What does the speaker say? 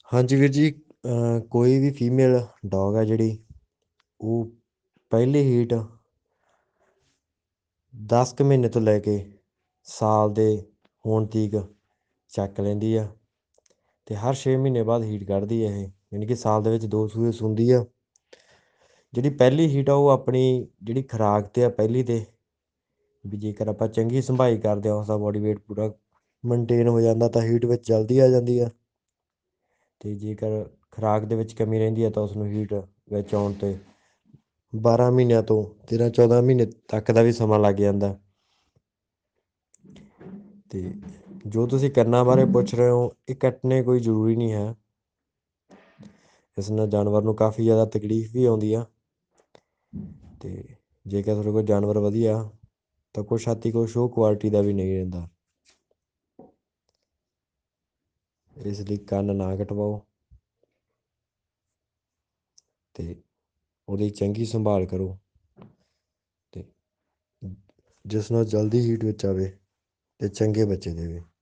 ਹਾਂਜੀ ਵੀਰ ਜੀ, ਕੋਈ ਵੀ ਫੀਮੇਲ ਡੌਗ ਹੈ ਜਿਹੜੀ ਉਹ ਪਹਿਲੀ ਹੀਟ 10 ਕੁ ਮਹੀਨੇ ਤੋਂ ਲੈ ਕੇ ਸਾਲ ਦੇ ਹੋਣ ਤੀਕ ਚੱਕ ਲੈਂਦੀ ਆ। ਤੇ ਹਰ 6 ਮਹੀਨੇ ਬਾਅਦ ਹੀਟ ਕੱਢਦੀ ਆ ਇਹ, ਯਾਨੀ ਕਿ ਸਾਲ ਦੇ ਵਿੱਚ 2 ਸੂਏ ਸੂੰਦੀ ਆ। ਜਿਹੜੀ ਪਹਿਲੀ ਹੀਟ ਆ ਉਹ ਆਪਣੀ ਜਿਹੜੀ ਖੁਰਾਕ ਤੇ ਆ ਪਹਿਲੀ ਤੇ ਵੀ ਜੇਕਰ ਆਪਾਂ ਚੰਗੀ ਸੰਭਾਈ ਕਰਦੇ ਹਾਂ ਉਸਦਾ ਬੋਡੀ weight ਪੂਰਾ ਮੇਨਟੇਨ ਹੋ ਜਾਂਦਾ ਤਾਂ ਹੀਟ ਵਿੱਚ ਜਲਦੀ ਆ ਜਾਂਦੀ ਆ। ਤੇ ਜੇਕਰ ਖੁਰਾਕ ਦੇ ਵਿੱਚ ਕਮੀ ਰਹਿੰਦੀ ਹੈ ਤਾਂ ਉਸਨੂੰ ਹੀਟ ਵਿੱਚ ਆਉਣ ਤੇ 12 ਮਹੀਨਿਆਂ ਤੋਂ 13-14 ਮਹੀਨੇ ਤੱਕ ਦਾ ਵੀ ਸਮਾਂ ਲੱਗ ਜਾਂਦਾ। ਤੇ ਜੋ ਤੁਸੀਂ ਕੰਨਾਂ ਬਾਰੇ ਪੁੱਛ ਰਹੇ ਹੋ, ਇਹ ਕੱਟਣੇ ਕੋਈ ਜ਼ਰੂਰੀ ਨਹੀਂ ਹੈ। ਇਸ ਨਾਲ ਜਾਨਵਰ ਨੂੰ ਕਾਫੀ ਜ਼ਿਆਦਾ ਤਕਲੀਫ ਵੀ ਆਉਂਦੀ ਆ। ਤੇ ਜੇਕਰ ਤੁਹਾਡੇ ਕੋਲ ਜਾਨਵਰ ਵਧੀਆ ਤਾਂ ਕੁਛ ਹੱਦ ਤੱਕ ਸ਼ੋਅ ਕੁਆਲਿਟੀ ਦਾ ਵੀ ਨਹੀਂ ਰਹਿੰਦਾ। ਇਸ ਲਈ ਕੰਨ ਨਾ ਕਟਵਾਓ ਤੇ ਉਹਦੀ ਚੰਗੀ ਸੰਭਾਲ ਕਰੋ ਤੇ ਜਿਸ ਨਾਲ ਜਲਦੀ ਹੀਟ ਵਿੱਚ ਆਵੇ ਤੇ ਚੰਗੇ ਬੱਚੇ ਦੇਵੇ।